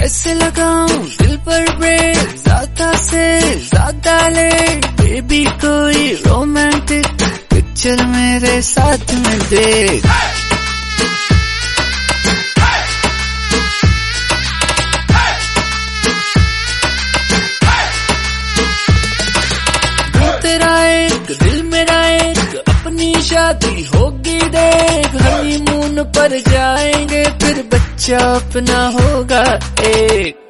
कैसे लगाऊं दिल पर ब्रेक, ज्यादा से ज्यादा ले बेबी, कोई रोमांटिक पिक्चर मेरे साथ में देख। तेरा एक दिल मेरा एक, अपनी शादी होगी देख, हनीमून पर जाएंगे फिर बच्चा अपना होगा एक।